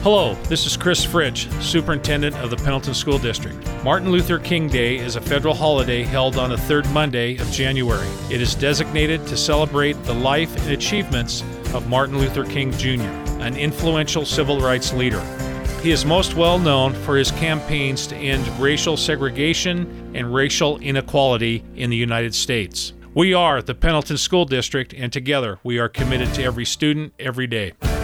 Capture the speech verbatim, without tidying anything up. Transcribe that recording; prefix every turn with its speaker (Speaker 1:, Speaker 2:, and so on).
Speaker 1: Hello, this is Chris Fritsch, Superintendent of the Pendleton School District. Martin Luther King Day is a federal holiday held on the third Monday of January. It is designated to celebrate the life and achievements of Martin Luther King Junior, an influential civil rights leader. He is most well known for his campaigns to end racial segregation and racial inequality in the United States. We are the Pendleton School District, and together we are committed to every student, every day.